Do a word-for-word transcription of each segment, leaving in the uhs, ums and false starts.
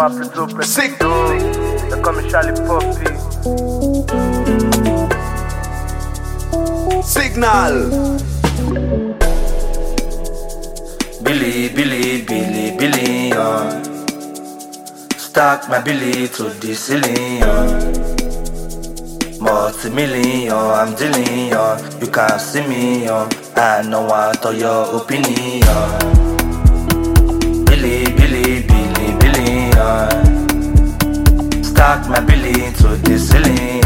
my Pluto Presido. They call me Charlie Puppy. Signal. Billy, Billy, Billy, billion. Stack my Billy to the ceiling. Multi-million, I'm dealing. You can't see me. I know what all your opinion. Billy, Billy, Billy, billion. Stack my Billy to the ceiling.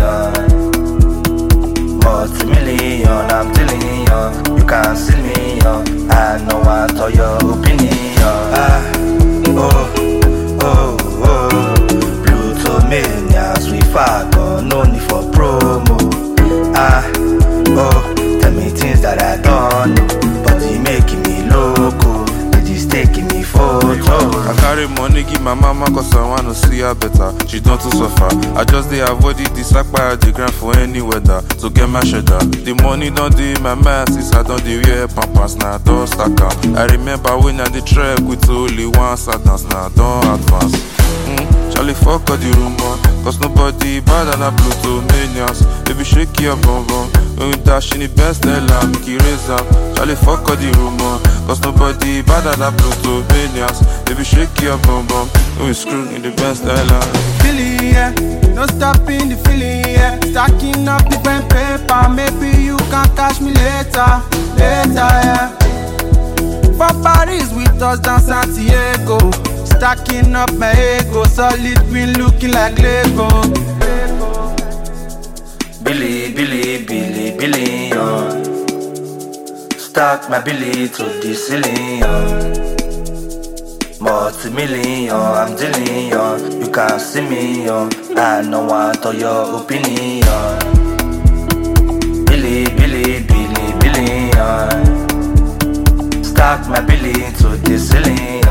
Multi-million, I'm dealing. You can't see me. I know what all your opinion. Ah, oh, oh, oh. Pluto mania, sweet fago, no need for promo. Ah, oh, tell me things that I don't know, but it making me loco. It is taking me photo. I carry money, give my mama cause I wanna see her better. She don't too suffer. I just dey avoid it, this sack by the ground for any weather. To get my shredder. The money don't do my mind since I don't dey wear pampas now don't stack up. I remember when I did trek with only one sadness now don't advance. Mm, Charlie fuck all the rumor, cause nobody bad than a Pluto manias. Baby shake your bum bum. When you dash in the best Ella, make it raise up. Charlie fuck all the rumor, cause nobody bad than a Pluto manias. Baby shake your bum bum. When you screw in the best Ella. Feeling, yeah, no stopping the feeling, yeah. Stacking up the pen paper, maybe you can catch me later, later, yeah. For Paris with us down Santiago, stacking up my ego, solid green looking like Lego. Billy, Billy, Billy, billion. Stack my Billy to the ceiling. Multi-million, I'm dealing. You can't see me. I know what all your opinion. Billy, Billy, Billy, billion. Stack my Billy to the ceiling.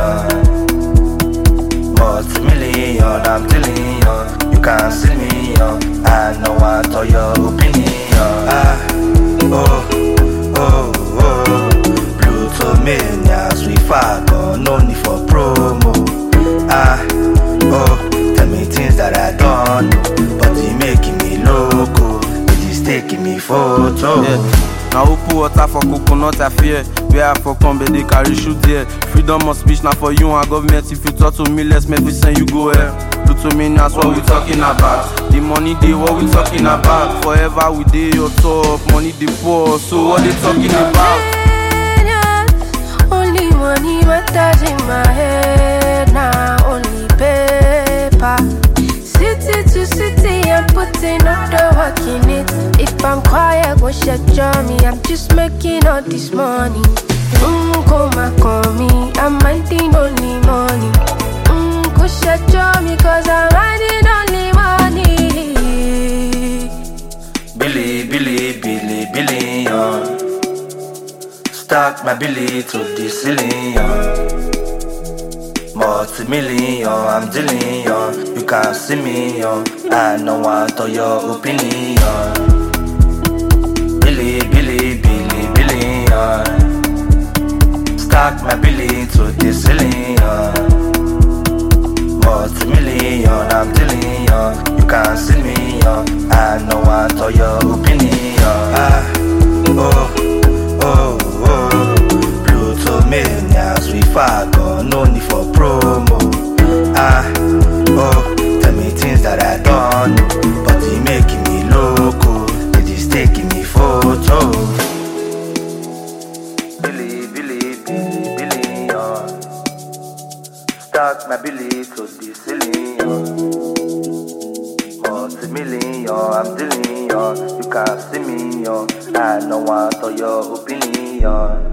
Multi-million, I'm dealing. You can't see me. I know what all your opinion. Ah, oh, oh, oh. Pluto mania, sweet fago, no need for promo. Ah, oh, tell me things that I don't know, but it making me loco. It is taking me photo. Yeah. Now who put water for coconut I fear. Where I for come, but they carry shoot there. Freedom of speech now for you and government. If you talk to me, let's make me send you go here. Pluto me, that's what we talking about. The money they what we talking about. Forever we day your top, money they poor. So what they talking about? Only money matters in my head now. Only paper. City to city, I'm putting up the work in it. If I'm quiet, go shut me. I'm just making all this money. Mmm, come back on me. I'm minding only money. Mmm, go shut me, cause I'm minding only money. Billy, Billy, Billy, billion. Stack my Billy to the ceiling. Multi-million, I'm dealing. You can't see me. I know what all your opinion. Billy, Billy, Billy, billion. Stack my Billy to the ceiling. Multi-million, I'm dealing. You can't see me. I know what all your opinion. Ah, oh, oh, oh. Pluto mania, sweet fago, no need for promo. Ah, oh, tell me things that I don't know, but it making me loco. It is taking me photo. Billy, Billy, Billy, billion. Stack my Billy to the ceiling. Multi-million, I'm dealing. You can't see me. I know what all your opinion.